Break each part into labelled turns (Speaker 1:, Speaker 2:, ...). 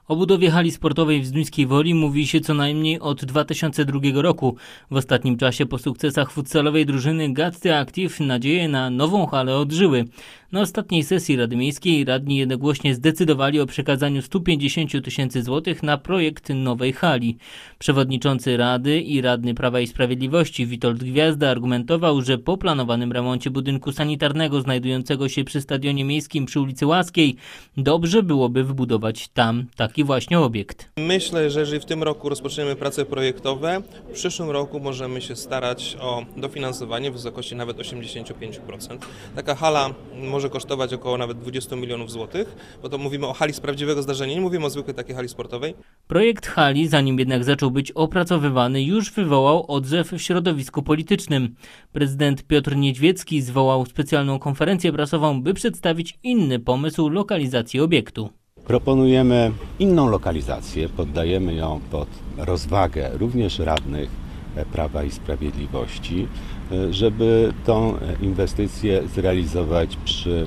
Speaker 1: O budowie hali sportowej w Zduńskiej Woli mówi się co najmniej od 2002 roku. W ostatnim czasie po sukcesach futsalowej drużyny Gatsty Active nadzieje na nową halę odżyły. Na ostatniej sesji Rady Miejskiej radni jednogłośnie zdecydowali o przekazaniu 150 tysięcy złotych na projekt nowej hali. Przewodniczący Rady i radny Prawa i Sprawiedliwości Witold Gwiazda argumentował, że po planowanym remoncie budynku sanitarnego znajdującego się przy Stadionie Miejskim przy ulicy Łaskiej dobrze byłoby wybudować tam taki właśnie obiekt.
Speaker 2: Myślę, że jeżeli w tym roku rozpoczniemy prace projektowe, w przyszłym roku możemy się starać o dofinansowanie w wysokości nawet 85%. Taka hala może kosztować około nawet 20 milionów złotych, bo to mówimy o hali z prawdziwego zdarzenia, nie mówimy o zwykłej takiej hali sportowej.
Speaker 1: Projekt hali, zanim jednak zaczął być opracowywany, już wywołał odzew w środowisku politycznym. Prezydent Piotr Niedźwiecki zwołał specjalną konferencję prasową, by przedstawić inny pomysł lokalizacji obiektu.
Speaker 3: Proponujemy inną lokalizację, poddajemy ją pod rozwagę również radnych Prawa i Sprawiedliwości, żeby tą inwestycję zrealizować przy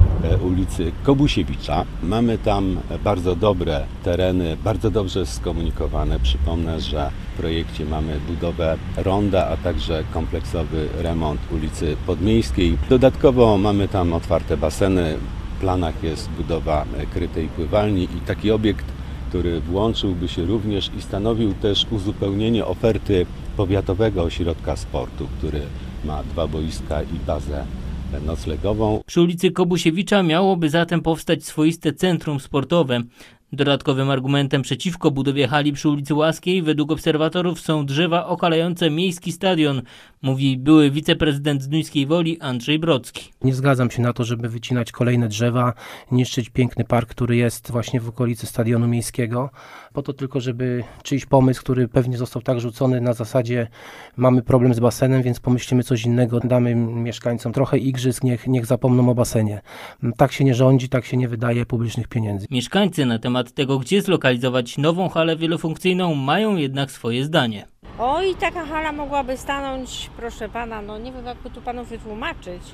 Speaker 3: ulicy Kobusiewicza. Mamy tam bardzo dobre tereny, bardzo dobrze skomunikowane. Przypomnę, że w projekcie mamy budowę ronda, a także kompleksowy remont ulicy Podmiejskiej. Dodatkowo mamy tam otwarte baseny. W planach jest budowa krytej pływalni i taki obiekt, który włączyłby się również i stanowił też uzupełnienie oferty powiatowego ośrodka sportu, który ma 2 boiska i bazę noclegową.
Speaker 1: Przy ulicy Kobusiewicza miałoby zatem powstać swoiste centrum sportowe. Dodatkowym argumentem przeciwko budowie hali przy ulicy Łaskiej według obserwatorów są drzewa okalające miejski stadion, mówi były wiceprezydent Zduńskiej Woli Andrzej Brocki.
Speaker 4: Nie zgadzam się na to, żeby wycinać kolejne drzewa, niszczyć piękny park, który jest właśnie w okolicy stadionu miejskiego, po to tylko, żeby czyjś pomysł, który pewnie został tak rzucony na zasadzie mamy problem z basenem, więc pomyślimy coś innego, damy mieszkańcom trochę igrzysk, niech zapomną o basenie. Tak się nie rządzi, tak się nie wydaje publicznych pieniędzy.
Speaker 1: Mieszkańcy na temat tego, gdzie zlokalizować nową halę wielofunkcyjną, mają jednak swoje zdanie.
Speaker 5: Oj, taka hala mogłaby stanąć, proszę pana, no nie wiem jakby tu panu wytłumaczyć,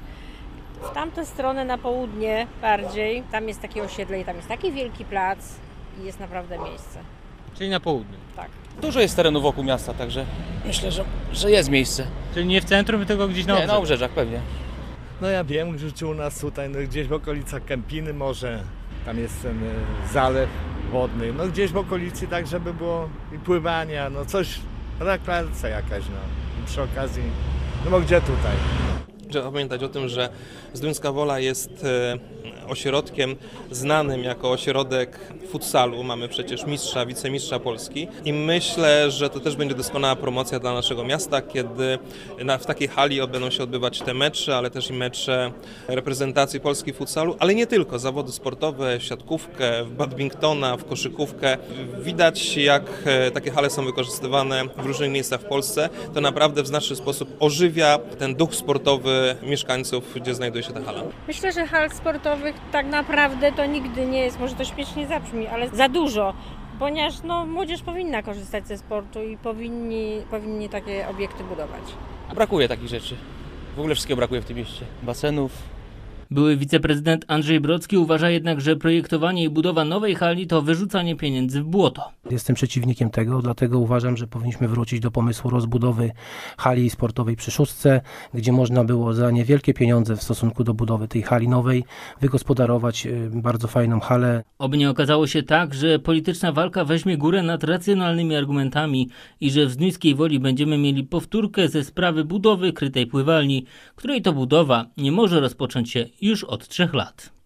Speaker 5: w tamtą stronę na południe bardziej, tam jest takie osiedle i tam jest taki wielki plac i jest naprawdę miejsce.
Speaker 1: Czyli na południu?
Speaker 5: Tak.
Speaker 6: Dużo jest terenu wokół miasta, także myślę, że jest miejsce.
Speaker 1: Czyli nie w centrum, tylko gdzieś na obrzeżach?
Speaker 6: Nie, na obrzeżach pewnie.
Speaker 7: No ja wiem, że u nas tutaj, no gdzieś w okolicach Kępiny może, tam jest ten zalew wodny, no gdzieś w okolicy tak, żeby było i pływania, no coś, rekreacja jakaś, no i przy okazji, no gdzie tutaj?
Speaker 2: Trzeba pamiętać o tym, że Zduńska Wola jest ośrodkiem znanym jako ośrodek futsalu. Mamy przecież mistrza, wicemistrza Polski i myślę, że to też będzie doskonała promocja dla naszego miasta, kiedy w takiej hali będą się odbywać te mecze, ale też i mecze reprezentacji Polski w futsalu, ale nie tylko. Zawody sportowe, w siatkówkę, w badmintona, w koszykówkę. Widać, jak takie hale są wykorzystywane w różnych miejscach w Polsce. To naprawdę w znaczny sposób ożywia ten duch sportowy mieszkańców, gdzie znajduje się ta hala.
Speaker 5: Myślę, że hal sportowych tak naprawdę to nigdy nie jest, może to śmiesznie zabrzmi, ale za dużo, ponieważ no, młodzież powinna korzystać ze sportu i powinni takie obiekty budować.
Speaker 6: Brakuje takich rzeczy. W ogóle wszystkiego brakuje w tym mieście. Basenów.
Speaker 1: Były wiceprezydent Andrzej Brocki uważa jednak, że projektowanie i budowa nowej hali to wyrzucanie pieniędzy w błoto.
Speaker 4: Jestem przeciwnikiem tego, dlatego uważam, że powinniśmy wrócić do pomysłu rozbudowy hali sportowej przy Szóstce, gdzie można było za niewielkie pieniądze w stosunku do budowy tej hali nowej wygospodarować bardzo fajną halę.
Speaker 1: Oby nie okazało się tak, że polityczna walka weźmie górę nad racjonalnymi argumentami i że w Zduńskiej Woli będziemy mieli powtórkę ze sprawy budowy krytej pływalni, której to budowa nie może rozpocząć się już od 3 lat.